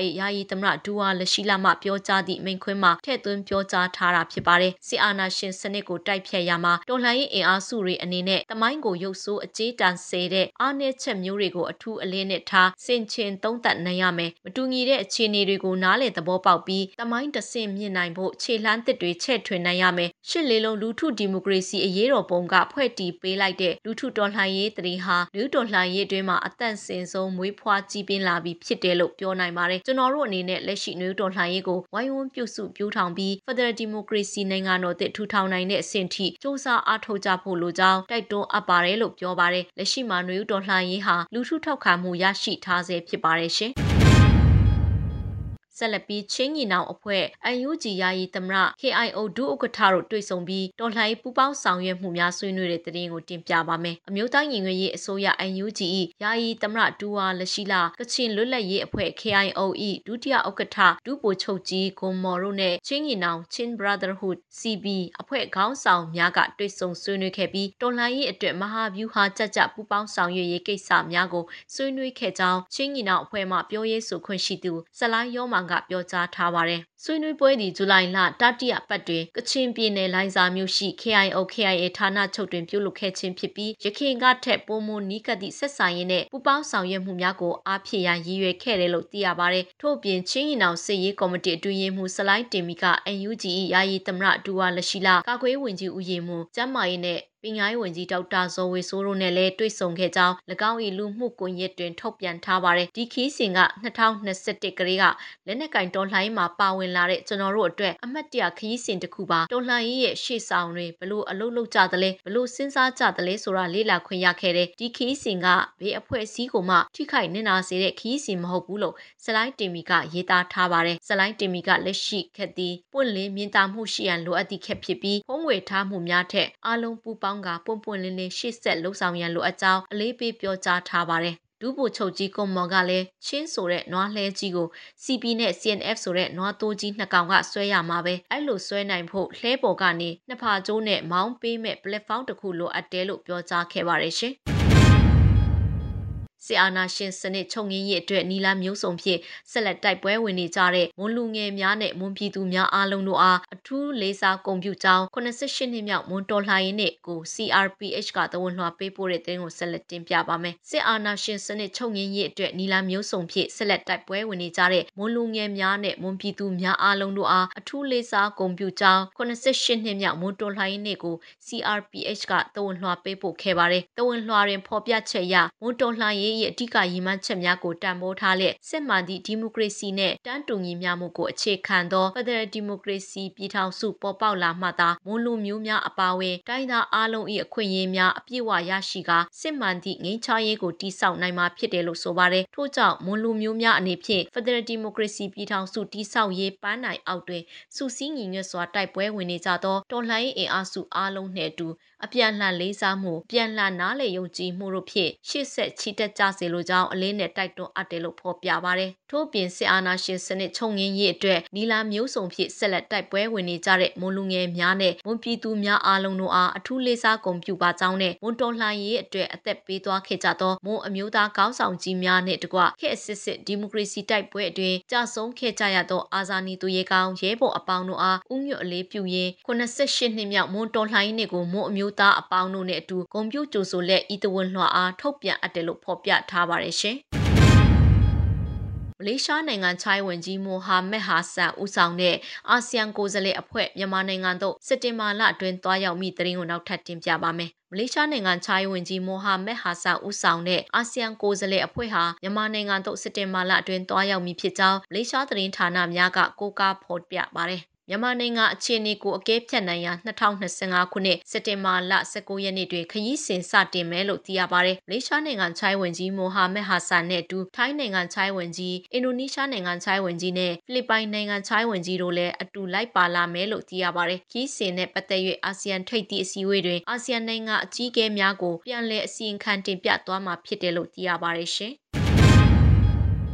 သမ္မတဒူဝါလက်ရှိလာမှပြောကြားသည့်မိန့်ခွန်းမှာထည့်သွင်းပြောကြားထားတာဖြစ်ပါတယ်။စစ်အာဏာရှင်စနစ်ကိုတိုက်ဖြတ်ရမှာတော်လှန်ရေးအင်အားစုတွေအနေနဲ့တမိုင်းကိုရုပ်ဆိုးအကြေးတန်စေတဲ့အားနည်းချက်မျိုးတွေကိုအထူးအလေးနဲ့ထားဆင်ခြင်သုံးသပ်နိုင်ရမယ်။မတူညီတဲ့အခြေအနေတွေကိုနားလည်သဘောပေါက်ပြီးတမိုင်းတဆင့်မြင့်နိုင်ဖို့ခြေလှမ်းသစ်တွေချဲ့ထွင်နိုင်ရမယ်။ရှစ်လေးလုံးလူထုဒီမိုကရေစီအရေးတော်ပုံကဖွဲ့တည်ပေးလိုက်တဲ့လူထုတော်လှန်ရေးတရေဟာလူတော်လှန်ရေးအတွင်းမှာအသန့်စင်ဆုံးမွေးဖွားကြီးပြင်းလာပြီးဖြစ်တယ်လို့ပြောနိုင်ပါတယ်။ကျွန်တော်တို့အနေနဲ့လက်ရှိလူတော်လှန်ရေးကိုဝိုင်းဝန်းပြုစုပြောင်းထောင်ပြီး Federal Democracy နိုင်ငံတော်သစ်ထူထောင်နိုင်တဲ့အဆင့်ထိစ조사အားထုတ်ကြဖို့လိုကြောင်းတိုက်တွန်းအပ်ပါတယ်လို့ပြောပါတယ်။လက်ရှိမှာလူတော်လှန်ရေးဟာလူထုထောက်ခံမှုရရှိထားဆဲဖြစ်ပါတယ်ရှင်။ဆက်လက်ပြီးချင်းညီနောင်အဖွဲ့ အန် ယူ ဂျီ ယာယီသမ္မတ ကေ အိုင် အို ဒုဥက္ကဋ္ဌတို့တွေ့ဆုံပြီးတော်လှန်ရေးပူးပေါင်းဆောင်ရွက်မှုများဆွေးနွေးတဲ့သတင်းကိုတင်ပြပါမယ်။အမျိုးသားညီညွတ်ရေးအစိုးရ အန် ယူ ဂျီ ၏ယာယီသမ္မတဒူဝါလက်ရှိလာကချင်လွတ်လပ်ရေးအဖွဲ့ ကေ အိုင် အို ၏ဒုတိယဥက္ကဋ္ဌဒုဗိုလ်ချုပ်ကြီးဂွန်မော်တို့နဲ့ချင်းညီနောင် Chin Brotherhood စီ ဘီ အဖွဲ့ခေါင်းဆောင်များကတွေ့ဆုံဆွေးနွေးခဲ့ပြီးတော်လှန်ရေးအတွက်မဟာဗျူဟာကြကြပူးပေါင်းဆောင်ရွက်ရေးကိစ္စများကိုဆွေးနွေးခဲ့ကြောင်းချင်းညီနောင်အဖွဲ့မှပြောရေးဆိုခွင့်ရှိသူဆလိုင်းယောမာကပြောကြားထားပါတယ်။ဆွေးနွေးပွဲဒီဇူလိုင်လတတိယပတ်တွင်ကချင်ပြည်နယ်လိုင်ဇာမြို့ရှိ ကေ အိုင် အို ကေ အိုင် အေ ဌာနချုပ်တွင်ပြုလုပ်ခဲ့ခြင်းဖြစ်ပြီးရခိုင်ကထက်ပိုမိုနီးကပ်သည့်ဆက်ဆံရေးနဲ့ပူးပေါင်းဆောင်ရွက်မှုများကိုအားဖြည့်ရန်ရည်ရွယ်ခဲ့တယ်လို့သိရပါတယ်။ထို့ပြင်ချင်းရီနောင်စစ်ရေးကော်မတီအတွင်းရေးမှူးဆလိုင်းတင်မီက အန် ယူ ဂျီ ၏ယာယီသမ္မတဒူဝါလက်ရှိလာကာကွယ်ဝင်ကြီးဦးရီမှုကျမ်းမာရေးနဲ့ပညာရေးဝန်ကြီးဒေါက်တာဇော်ဝေဆိုးတို့နဲ့လည်းတွေ့ဆုံခဲ့ကြောင်း၎င်း၏လူမှုကွန်ရက်တွင်ထုတ်ပြန်ထားပါတယ်။ဒီခီးစဉ်ကနှစ်ထောင်နှစ်ဆယ့်တစ်ကလေးကလက်နက်ကင်တော်လှန်ရေးမှာပါဝင်လာတဲ့ကျွန်တော်တို့အတွက်အမှတ်တရခီးစဉ်တစ်ခုပါတော်လှန်ရေးရဲ့ရှေ့ဆောင်တွေဘလို့အလုပ်လုပ်ကြသလဲဘလို့စဉ်းစားကြသလဲဆိုတာလေ့လာခွင့်ရခဲ့တဲ့ဒီခီးစဉ်ကဘေးအဖွဲ့အစည်းကိုမှထိခိုက်နစ်နာစေတဲ့ခီးစဉ်မဟုတ်ဘူးလို့ဆလိုင်းတင်မီကရေးသားထားပါတယ်။ဆလိုင်းတင်မီကလက်ရှိခက်သည်ပွင့်လင်းမြင်သာမှုရှိရန်လိုအပ်သည့်ခက်ဖြစ်ပြီးဖုံးဝေထားမှုများထက်အလုံးပူပေါင်းကပွန့်ပွန့်လင်းလင်းရှေ့ဆက်လှုပ်ဆောင်ရန်လိုအပ်ကြောင်းအလေးပေးပြောကြားထားပါတယ်။ဒုဗိုလ်ချုပ်ကြီးကွန်မော်ကလည်းချင်းဆိုတဲ့နွားလှဲကြီးကို စီ ပီ နဲ့ စီ အန် အက်ဖ် ဆိုတဲ့နွားတိုးကြီးနှစ်ကောင်ကဆွဲရမှာပဲအဲ့လိုဆွဲနိုင်ဖို့လှဲပေါ်ကနေနှစ်ဖာကျိုးနဲ့မောင်းပေးမဲ့ platform တစ်ခုလိုအပ်တယ်လို့ပြောကြားခဲ့ပါတယ်ရှင်။ဆီအာနာရှင်စနစ်ချုပ်ငင်းရေးအတွက်နီလာမျိုးစုံဖြင့်ဆက်လက်တိုက်ပွဲဝင်နေကြတဲ့မွန်လူငယ်များနဲ့မွန်ပြည်သူများအားလုံးတို့အားအထူးလေးစားဂုဏ်ပြုကြောင်း၈၈နှစ်မြောက်မွန်တော်လှန်ရေးနေ့ကို စီ အာร์ ပီ အေချ် ကသဝန်လွှာပေးပို့တဲ့သတင်းကိုဆက်လက်တင်ပြပါမယ်။စစ်အာဏာရှင်စနစ်ချုပ်ငင်းရေးအတွက်နီလာမျိုးစုံဖြင့်ဆက်လက်တိုက်ပွဲဝင်နေကြတဲ့မွန်လူငယ်များနဲ့မွန်ပြည်သူများအားလုံးတို့အားအထူးလေးစားဂုဏ်ပြုကြောင်း၈၈နှစ်မြောက်မွန်တော်လှန်ရေးနေ့ကို စီ အာร์ ပီ အေချ် ကသဝန်လွှာပေးပို့ခဲ့ပါတယ်။သဝန်လွှာတွင်ဖော်ပြချက်အရမွန်တော်လှန်ရေး၏အဓိကရည်မှန်းချက်များကိုတံမိုးထားလက်စစ်မှန်သည့်ဒီမိုကရေစီနှင့်တန်းတူညီမျှမှုကိုအခြေခံသောဖက်ဒရယ်ဒီမိုကရေစီပြည်ထောင်စုပေါ်ပေါက်လာမှသာမွန်လူမျိုးများအပါအဝင်တိုင်းသားအလုံး၏အခွင့်အရေးများအပြည့်အဝရရှိကာစစ်မှန်သည့်ငြိမ်းချမ်းရေးကိုတည်ဆောက်နိုင်မှာဖြစ်တယ်လို့ဆိုပါတယ်။ထို့ကြောင့်မွန်လူမျိုးများအနေဖြင့်ဖက်ဒရယ်ဒီမိုကရေစီပြည်ထောင်စုတည်ဆောက်ရေးပန်းနိုင်အောက်တွင်စုစည်းညီညွတ်စွာတိုက်ပွဲဝင်နေကြသောတော်လှန်ရေးအင်အားစုအားလုံးနှင့်အတူအပြန်လှန်လေးစားမှုပြန်လှန်နားလည်ယုံကြည်မှုတို့ဖြင့်ရှေ့ဆက်ချီတက်ကြစေလိုကြောင်းအလေးနဲ့တိုက်တွန်းအပ်တယ်လို့ဖော်ပြပါတယ်။ထို့ပြင်စစ်အာဏာရှင်စနစ်ချုပ်ငင်းရေးအတွက်နီလာမျိုးစုံဖြင့်ဆက်လက်တိုက်ပွဲဝင်နေကြတဲ့မွန်လူငယ်များနဲ့မွန်ပြည်သူများအားလုံးတို့အားအထူးလေးစားဂုဏ်ပြုပါကြောင်းနဲ့မွန်တော်လှန်ရေးအတွက်အသက်ပေးသွားခဲ့ကြသောမွန်အမျိုးသားကောင်းဆောင်ကြီးများနဲ့တကွခေတ်အစစ်စစ်ဒီမိုကရေစီတိုက်ပွဲအတွင်းကြာဆုံးခဲ့ကြရသောအာဇာနည်သူရဲကောင်းရဲဘော်အပေါင်းတို့အားဥညွတ်အလေးပြုရင်း၈၈နှစ်မြောက်မွန်တော်လှန်ရေးနေ့ကိုမွန်အမျိုးသားအပေါင်းတို့နဲ့အတူဂုဏ်ပြုကြိုဆိုလက်ဤတဝန်လွှာအားထုတ်ပြန်အပ်တယ်လို့ဖော်ပြထားပါတယ်ရှင်။မလေးရှားနိုင်ငံခြားရေးဝန်ကြီးမိုဟာမက်ဟာဆန်ဦးဆောင်တဲ့အာဆီယံကိုယ်စားလှယ်အဖွဲ့မြန်မာနိုင်ငံသို့စက်တင်ဘာလအတွင်းတွားရောက်မိသတင်းကိုနောက်ထပ်တင်ပြပါမယ်။မလေးရှားနိုင်ငံခြားရေးဝန်ကြီးမိုဟာမက်ဟာဆန်ဦးဆောင်တဲ့အာဆီယံကိုယ်စားလှယ်အဖွဲ့ဟာမြန်မာနိုင်ငံသို့စက်တင်ဘာလအတွင်းတွားရောက်မိဖြစ်ကြောင်းမလေးရှားသတင်းဌာနများကကိုးကားဖော်ပြပါတယ်။မြန်မာနိုင်ငံအခြေအနေကိုအကဲဖြတ်နိုင်ရန်၂၀၂၅ခုနှစ်စက်တင်ဘာလ၁၉ရက်နေ့တွင်ခရီးစဉ်စတင်မယ်လို့သိရပါတယ်။မလေးရှားနိုင်ငံခြားရေးဝန်ကြီးမိုဟာမက်ဟာဆန်နဲ့အတူထိုင်းနိုင်ငံခြားရေးဝန်ကြီးအင်ဒိုနီးရှားနိုင်ငံခြားရေးဝန်ကြီးနဲ့ဖိလစ်ပိုင်နိုင်ငံခြားရေးဝန်ကြီးတို့လည်းအတူလိုက်ပါလာမယ်လို့သိရပါတယ်။ခရီးစဉ်နဲ့ပတ်သက်၍အာဆီယံထိပ်သီးအစည်းအဝေးတွင်အာဆီယံနိုင်ငံအကြီးအကဲများကိုပြန်လည်အစီရင်ခံတင်ပြသွားမှာဖြစ်တယ်လို့သိရပါတယ်ရှင်။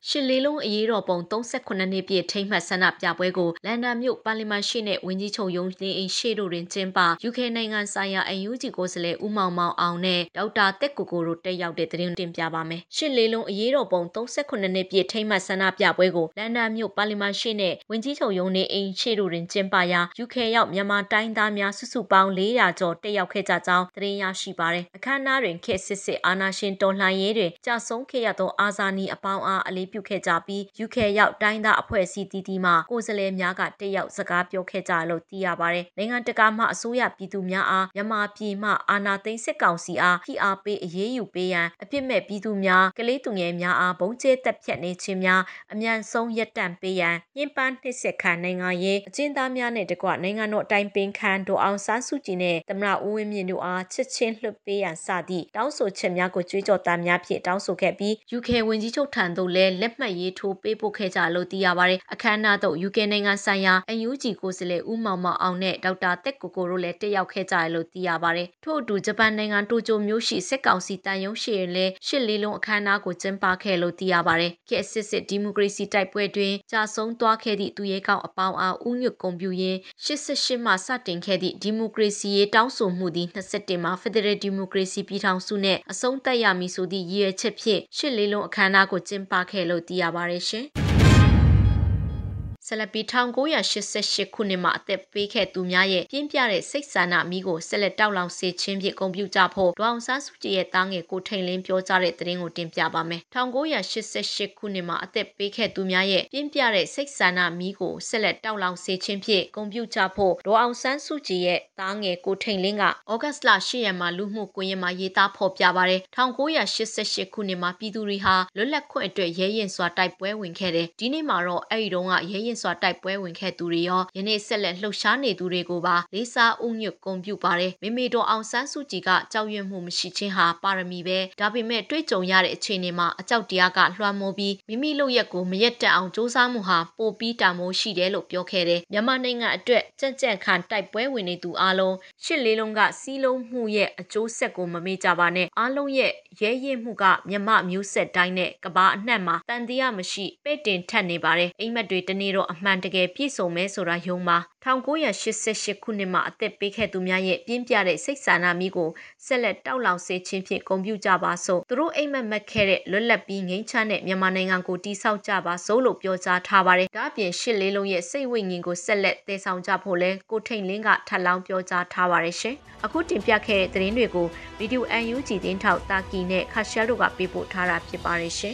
ရှစ်လေးလုံးအရေးတော်ပုံသုံးဆယ့်ခုနှစ်နှစ်ပြည့်ထိမ်းမှတ်ဆန္ဒပြပွဲကိုလန်ဒန်မြို့ပါလီမန်ရှိနဲ့ဝန်ကြီးချုပ်ရုံးနေအိမ်ရှေ့တို့တွင်ကျင်းပ ယူကေ နိုင်ငံဆိုင်ရာ အန် ယူ ဂျီ ကိုယ်စားလှယ်ဦးမောင်မောင်အောင်နဲ့ဒေါက်တာတက်ကိုကိုတို့တက်ရောက်တဲ့သတင်းတင်ပြပါမယ်။ရှစ်လေးလုံးအရေးတော်ပုံသုံးဆယ့်ခုနှစ်နှစ်ပြည့်ထိမ်းမှတ်ဆန္ဒပြပွဲကိုလန်ဒန်မြို့ပါလီမန်ရှိနဲ့ဝန်ကြီးချုပ်ရုံးနေအိမ်ရှေ့တို့တွင်ကျင်းပရာ ယူကေ ရောက်မြန်မာတိုင်းသားများစုစုပေါင်းလေးရာကျော်တက်ရောက်ခဲ့ကြကြောင်းသတင်းရရှိပါတယ်။အခမ်းအနားတွင်ခေတ်စစ်စစ်အာဏာရှင်တော်လှန်ရေးတွင်ကြာဆုံးခဲ့ရသောအာဇာနည်အပေါင်းအားအလေးပြုခဲ့ကြပြီး ယူကေ ရောက်တိုင်းသားအဖွဲ့အစည်းတီးတီးမှကိုယ်စားလှယ်များကတက်ရောက်စကားပြောခဲ့ကြလို့သိရပါတယ်။နိုင်ငံတကာမှအစိုးရပြည်သူများအားမြန်မာပြည်မှအာဏာသိမ်းစစ်ကောင်စီအားဖိအားပေးအရေးယူပေးရန်အပြစ်မဲ့ပြည်သူများကလေးသူငယ်များအားဘုံကျဲတက်ဖြတ်နေခြင်းများအမြန်ဆုံးရပ်တန့်ပေးရန်ညှဉ်းပန်းနှိပ်စက်ခံနိုင်ငံရေးအကျဉ်းသားများနဲ့တကွနိုင်ငံတော်အတိုင်ပင်ခံဒေါ်အောင်ဆန်းစုကြည်နဲ့သမ္မတဦးဝင်းမြင့်တို့အားချက်ချင်းလွှတ်ပေးရန်စသည့်တောင်းဆိုချက်များကိုကြွေးကြော်သံများဖြင့်တောင်းဆိုခဲ့ပြီး ယူကေ ဝန်ကြီးချုပ်ထံသို့လည်းလက်မှတ်ရေးထိုးပေးပို့ခဲ့ကြလို့သိရပါတယ်။အခမ်းအနားသို့ ယူကေ နိုင်ငံဆိုင်ရာ အန် ယူ ဂျီ ကိုယ်စားလှယ်ဦးမောင်မောင်အောင်နဲ့ဒေါက်တာတက်ကိုကိုတို့လည်းတက်ရောက်ခဲ့ကြတယ်လို့သိရပါတယ်။ထို့အတူဂျပန်နိုင်ငံတိုကျိုမြို့ရှိစစ်ကောင်စီတန်ယုံရှိရင်လည်းရှစ်လေးလုံးအခမ်းအနားကိုကျင်းပခဲ့လို့သိရပါတယ်။ခေတ်စစ်စစ်ဒီမိုကရေစီတိုက်ပွဲတွင်ကြာဆုံးသွားခဲ့သည့်သူရဲကောင်းအပေါင်းအားဥညွတ်ဂုဏ်ပြုရင်းရှစ်ဆယ့်ရှစ်မှစတင်ခဲ့သည့်ဒီမိုကရေစီရေးတောင်းဆိုမှုသည်နှစ်ဆယ့်တစ်မှာဖက်ဒရယ်ဒီမိုကရေစီပြည်ထောင်စုနဲ့အဆုံးသတ်ရမည်ဆိုသည့်ရည်ရွယ်ချက်ဖြင့်ရှစ်လေးလုံးအခမ်းအနားကိုကျင်းပခဲ့လို့သိရပါတယ်ရှင်။ဆလပီ၁၉၈၈ခုနှစ်မှာအသက်ပေးခဲ့သူများရဲ့ပြင်းပြတဲ့စိတ်ဆန္ဒမီးကိုဆက်လက်တောက်လောင်စေခြင်းဖြင့်ဂုဏ်ပြုကြဖို့ဒေါအောင်ဆန်းစုကြည်ရဲ့တားငယ်ကိုထိန်လင်းပြောကြားတဲ့သတင်းကိုတင်ပြပါမယ်။၁၉၈၈ခုနှစ်မှာအသက်ပေးခဲ့သူများရဲ့ပြင်းပြတဲ့စိတ်ဆန္ဒမီးကိုဆက်လက်တောက်လောင်စေခြင်းဖြင့်ဂုဏ်ပြုကြဖို့ဒေါအောင်ဆန်းစုကြည်ရဲ့တားငယ်ကိုထိန်လင်းကဩဂတ်စ်လ၈ရက်မှာလူမှုကွန်ရက်မှာရေးသားဖော်ပြပါတယ်။၁၉၈၈ခုနှစ်မှာပြည်သူတွေဟာလွတ်လပ်ခွင့်အတွက်ရဲရင်စွာတိုက်ပွဲဝင်ခဲ့တယ်။ဒီနေ့မှာတော့အဲ့ဒီတုန်းကရဲရင်စွာတိုက်ပွဲဝင်ခဲ့သူတွေရောယနေ့ဆက်လက်လှုပ်ရှားနေသူတွေကိုပါလေးစားဥညွတ်ဂုဏ်ပြုပါတယ်မိမိတို့အောင်ဆန်းစုကြည်ကကြောက်ရွံ့မှုမရှိခြင်းဟာပါရမီပဲဒါပေမဲ့တွေ့ကြုံရတဲ့အခြေအနေမှာအကြောက်တရားကလွှမ်းမိုးပြီးမိမိလုပ်ရက်ကိုမရက်တက်အောင်စူးစမ်းမှုဟာပိုပြီးတန်မိုးရှိတယ်လို့ပြောခဲ့တယ်မြန်မာနိုင်ငံအတွက်ကြံ့ကြံ့ခံတိုက်ပွဲဝင်နေသူအလုံးရှစ်လေးလုံးကစီးလုံးမှုရဲ့အကျိုးဆက်ကိုမမေ့ကြပါနဲ့အလုံးရဲ့ရဲရင့်မှုကမြမမျိုးဆက်တိုင်းနဲ့ကဘာအနှံ့မှာတန်တရားမရှိပဲ့တင်ထက်နေပါတယ်အိမ်မက်တွေတနေ့တော့အမှန်တကယ်ပြည့်စုံမဲဆိုတာယုံပါ၁၉၈၈ခုနှစ်မှာအသက်ပေးခဲ့သူများရဲ့ပြင်းပြတဲ့စိတ်ဆန္ဒမီးကိုဆက်လက်တောက်လောင်စေခြင်းဖြင့်ဂုဏ်ပြုကြပါစို့သူတို့အိမ်မက်မက်ခဲ့တဲ့လွတ်လပ်ပြီးငြိမ်းချမ်းတဲ့မြန်မာနိုင်ငံကိုတည်ဆောက်ကြပါစို့လို့ပြောကြားထားပါတယ်ဒါ့အပြင်ရှစ်လေးလုံးရဲ့စိတ်ဝိညာဉ်ကိုဆက်လက်တည်ဆောင်ကြဖို့လဲကိုထိန်လင်းကထပ်လောင်းပြောကြားထားပါတယ်ရှင်အခုတင်ပြခဲ့တဲ့သတင်းတွေကိုဗီဒီယို အန် ယူ ဂျီ သတင်းထောက်တာကီနဲ့ခါရှယ်တို့ကပေးပို့ထားတာဖြစ်ပါတယ်ရှင်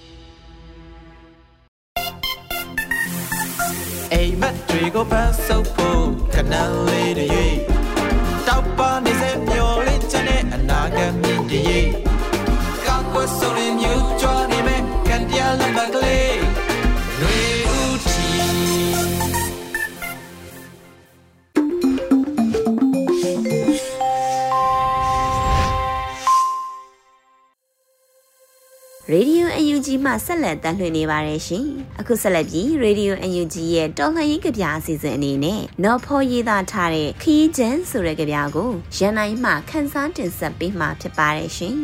အိမ်မက်တွေကိုပန်းစုပ်ဖို့ကနန်းလေးတွေတောက်ပါနေစေမျောလေးချင်တဲ့အနာဂတ်မြင့်တည်းကောက်ွယ်ဆိုရင်မြူကြွားနေမဲ့ကန်တရားလမ်းကလေးတွေဦးချီ
ရေဒီယို အန် ယူ ဂျီ မှဆက်လက်တင်ပြနေပါတယ်ရှင်။အခုဆက်လက်ပြီးရေဒီယို အန် ယူ ဂျီ ရဲ့တော်လှန်ရေးကြပြအစီအစဉ်အနေနဲ့နော်ဖော်ရေးသားထားတဲ့ခီးကျန်းဆိုတဲ့ကြပြကိုရန်နိုင်မှခန်းစားတင်ဆက်ပေးမှာဖြစ်ပါတယ်ရှင်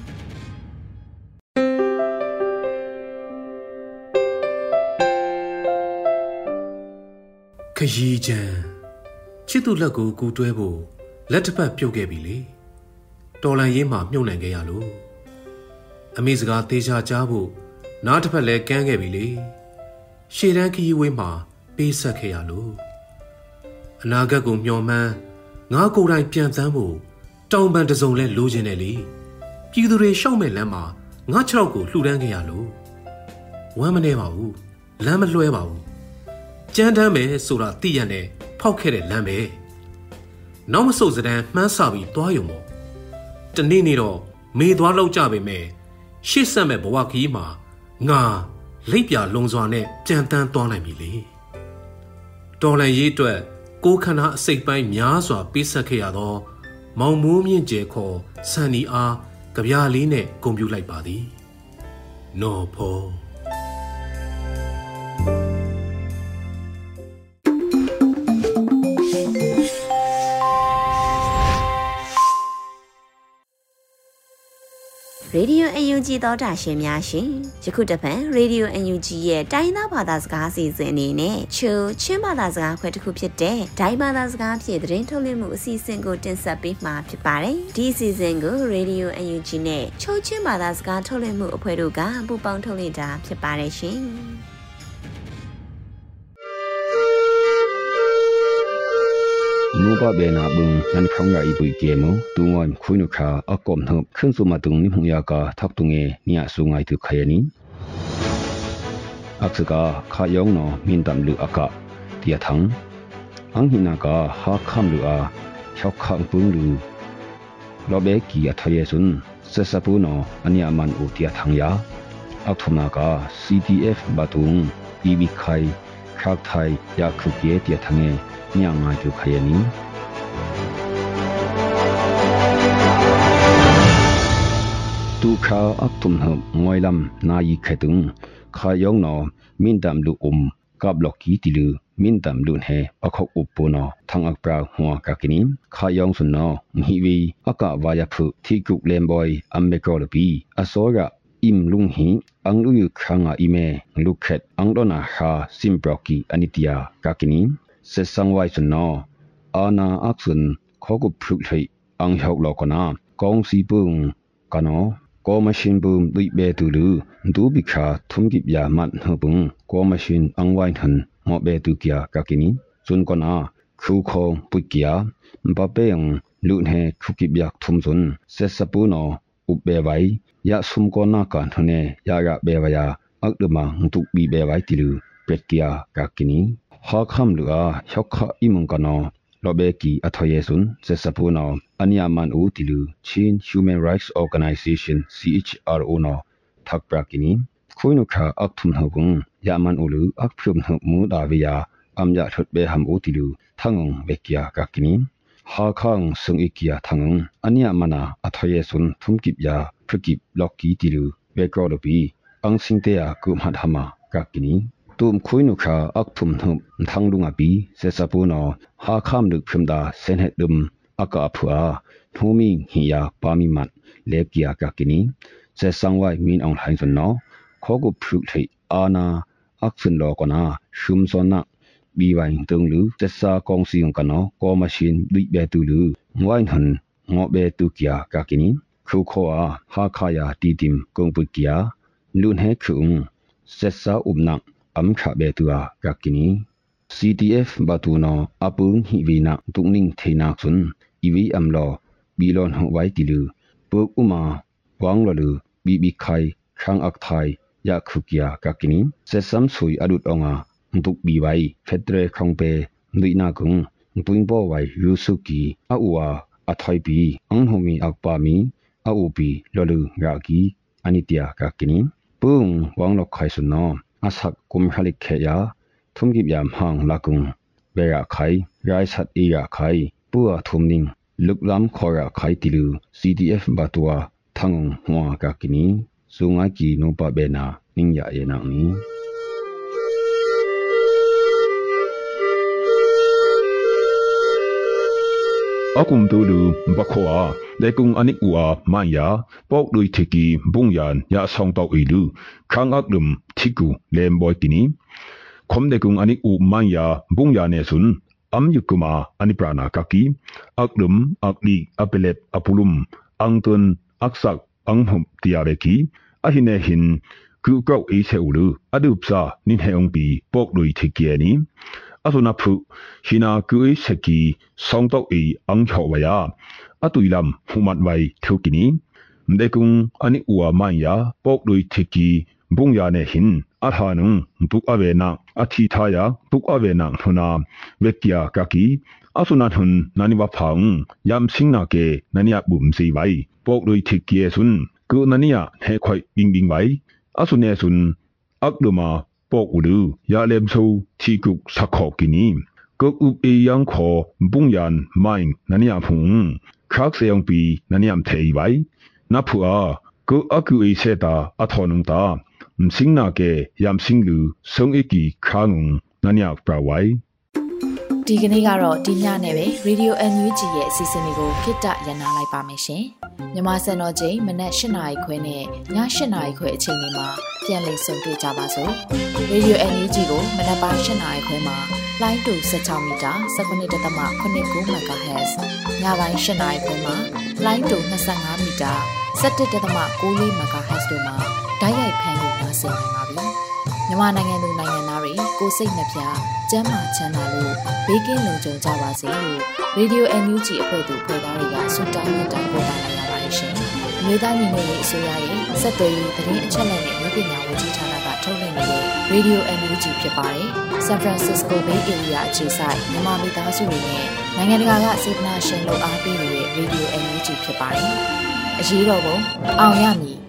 ။ခရီးကျန်းချစ်သူလက်ကိုကူတွဲဖို့လက်တစ်ဖက်ပြုတ်ခဲ့ပြီလေ။တော်လှန်ရေးမှာမြုပ်နှံခဲ့ရလို့အမေစကားသေချာကြားဖို့နားတစ်ဖက်လဲကန်းခဲ့ပြီလေရှေ့တန်းခရီးဝေးမှာပေးဆက်ခဲ့ရလို့အနာဂတ်ကိုမျှော်မှန်းငါကိုယ်တိုင်ပြန်သန်းဖို့တောင်ပန်တစုံလဲလိုချင်တယ်လေပြည်သူတွေရှောက်မဲ့လမ်းမှာငါခြေထောက်ကိုလှူဒန်းခဲ့ရလို့ဝမ်းမနေပါဘူးလမ်းမလွှဲပါဘူးကြမ်းတမ်းမယ်ဆိုတာသိရတဲ့ဖောက်ခဲ့တဲ့လမ်းပဲနောက်မဆုတ်စတန်းမှန်းဆပြီးသွားရုံပေါ့တနေ့နေ့တော့မေသွားလောက်ကြပေမဲ့ရှေ့ဆက်မဲ့ဘဝခီးမှာငါလိပ်ပြလုံစွာနဲ့ကြံတန်းသွားနိုင်ပြီလေတော်လန်ရေးအတွက်ကိုခန္ဓာအစိတ်ပိုင်းများစွာပေးဆက်ခဲ့ရသောမောင်မိုးမြင့်ကျဲခေါ်ဆန်နီအားကြပြားလေးနဲ့ဂုဏ်ပြုလိုက်ပါသည်နော်ဖော
ရ Radio เอ็น ยู จี သောတာရှင်များရှင်ယခုတစ်ဖန် Radio เอ็น ยู จี ရဲ့တိုင်းသားဘာသာစကားအစီအစဉ်အနေနဲ့ချိုချင်းဘာသာစကားခွဲတစ်ခုဖြစ်တဲ့ဒိုင်းဘာသာစကားဖြင့်သတင်းထုတ်လွှင့်မှုအစီအစဉ်ကိုတင်ဆက်ပေးမှာဖြစ်ပါတယ်ဒီအစီအစဉ်ကို Radio เอ็น ยู จี နဲ့ချိုချင်းဘာသာစကားထုတ်လွှင့်မှုအဖွဲ့တို့ကပူးပေါင်းထုတ်လွှင့်တာဖြစ်ပါတယ်ရှင်
นูบะเบนาบึงนันครั้งใหญ่ปุยเกมตุงอยคุยนุคาอากอมทบขึ้นสุมาตุงนิพงยากาทักตุงเอเนี่ยสุงไงตุขยนี้อักษกาขายองนอมินดำลืออากาเตียทังอังหินากาหาคำลืออาชอกขังปุงลือลอเบกีอัทเยซุนเสสปูนออันยามันอุเตียทังยาอักทุมนากา ซี ที เอฟ บาตุงอีบิไคครักไทยยาคุกเยเตียทังเอเนี่ยงายตุขยนี้ตูคาอักตุมหบงอยลำนายีแคตุงขายองนอมินดำลูอมกับลอกีติลือมินดำลูนเฮอคอุปปนอทังอักปราหัวกากินิมขายองสุนนอมีวีอากาวายาพุที่กุกเลมบอยอัมเบกอลปีอโซระอิมลุงหีอังลุยคางาอิเมลูกเขตอังดอนาฮาซิมบรอกีอนิตยากากินิมเสสังไวสุนนออาณาอักษุนขอกุพรุเลยอังหอกลอกนากองสีปุงกานอกอมาชินบุมดุยเบตุลือดูบิคาทุมกิบยามัดหบุงกอมาชินอังไวทันหมอเบตุกียกากินีจุนกอนาคูคองปุกกียมปะเปยงลุนเฮคุกิบยักทุมจุนเสสปูนออุบเบไวยะสุมกอนากันทเนยายะเบวยาอักดมาตุบีเบไวติลือเปรตกียกากินีหาคำลืออาชอกขะอิมุงกานอลอเบกีอัทเยซุนเซสปูนออันยามันอูติลูชิน Human Rights Organization ซี เอช อาร์ โอ นอทักปรากินีคุยนุคาอักทุมหบุงยามันอูลูอักพรุมหมูดาวิยาอัมยาทดเบหัมอูติลูทังงเวกียกากินีหาคังสุงอิกียทังงอันยามานาอัทเยซุนทุมกิบยาพฤกิบลอกีติลูเวกรอลบีอังสิงเตียกุมหัดหมากากินีตูมคุยนุคาอักทุมหบทังลุงอบีเซซาปูนอหาคำลึกพิมดาเซนเฮดุมอากาพัวทูมิหิยาปามิมัดเลกียากากินีเซสังไวมินองไทสุนนอขอกุพรุทิอานาอักษุนโลกนาชุมสนะบีไวตึงลือเจสากองสิงกันนอกอมาชินดุยเบตุลือไวหันงอเบตุกียากากินีคูโคอาหาคายาตีติมกงปุกียาลุนเฮคุงเซซาอุบนักอัมขาเบตัวกากินี ซี ที เอฟ บาตูนออาปุงฮิวีนักตุงนิงเทนักซุนอีวีอัมลอบีลอนหไว้ติลือปุกอุมาวางลลือบีบีไคคังอักไทยยาคุกียากากินีเซซัมซุยอดุดองาตุกบีไว้เฟเดรคังเปดุยนากุงตุงบ่ไว้ยูสุกีอาอูอาอัทอยบีอังโฮมีอักปามีอาอูบีลลือกากีอานิตยากากินีปุงวางลอไคซุนนออาศักกุมฮลิกเคียทุมกิบยามห่างลักุงเบยาไขไรสัตอียาไขปัวทุมนิงลุกล้ำคอราไขติลู ซี ที เอฟ บาตัวทังหัวกากินีสุงากีโนปะเบนานิงยาเยนังนี้
อากุมตูลูบักขวาได้กุงอนิกอัวมายาปอกดุยเทกีบุงยานยาซองตอกอีลูคังอักลุมทิกูเลมบอยกินีคมได้กุงอนิกอูมายาบุงยาเนซุนอัมยุกุมาอนิปรานากากีอักลุมอักลีอเปเลปอปุลุมอังตุนอักษักอังหุมติยาเบกีอหินเนหินกูเก้าอีเซอูลูอดุบซานินเฮองปีปอกดุยเทกีนีอาตุนาพุฮินากุเอเซกีสองตอกอีอังชอวายาอาตุยลำหุมัดไวเทวกินีเดกุงอันิอัวมายาปอกดุยเทกีบุงยาเนหินอาทานุงตุกอเวนักอาทิทายาตุกอเวนักทุนาเวกียากากีอาสุนันหุนนันิวะพังยามสิงนาเกนันิยาบุมซีไวปอกดุยเทกีเอซุนกุนันิยาเฮคอยบิงบิงไวอาสุเนซุนอักดุมาปอกอุลูยาเลมโซทีกุกสักขอกินีก็อุบเอยังขอบุงยันไม่นันยามพุงครักเสียงปีนันยามเทยไว้นับผัวก็อากุเอเซตาอัทอนุงตามสิงนาเกยามสิงลูสงเอกีคางงนันยามปราไว้
ဒီကနေ့ကတော့ဒီညနဲ့ပဲ Radio เอ็น ยู จี ရဲ့အစီအစဉ်လေးကိုခਿੱတရနာလိုက်ပါမယ်ရှင်မြန်မာစံတော်ချိန်မနက်၈နာရီခွဲနဲ့ည၈နာရီခွဲအချိန်တွေမှာပြန်လည်ဆုံတွေ့ကြပါစို့။ Radio အန် ယူ ဂျီ ကိုမနက်ပိုင်း၈နာရီခွဲမှာလိုင်းတူ၁၆မီတာ၁၉.၇၉ MHz ညပိုင်း၈နာရီခွဲမှာလိုင်းတူ၂၅မီတာ၁၁.၉၄ MHz တို့မှာဓာတ်ရိုက်ဖမ်းလို့နားဆင်နိုင်ပါပြီ။မြန်မာနိုင်ငံသူနိုင်ငံသားတွေကိုစိတ်နှပြကျန်းမာချမ်းသာလို့ဘေးကင်းလုံခြုံကြပါစေလို့ Radio အန် ယူ ဂျီ အဖွဲ့သူဖွဲ့သားတွေကဆုတောင်းမြတ်တာပို့တာလိုက်ရပါတယ်ရှင်။အမျိုးသားညီညွတ်ရေးအစိုးရရဲ့စက်သွေးရေးသတင်းအချက်အလက်နဲ့လူပညာဝန်ကြီးဌာနကထုတ်လွှင့်နေတဲ့ Radio အန် ယူ ဂျီ ဖြစ်ပါတယ်။ San Francisco Bay Area အခြေစိုက်မြန်မာမိသားစုတွေနဲ့နိုင်ငံတကာကစေတနာရှင်လို့အားပေးနေတဲ့ Radio အန် ယူ ဂျီ ဖြစ်ပါတယ်။အရေးတော်ပုံအောင်ရမည်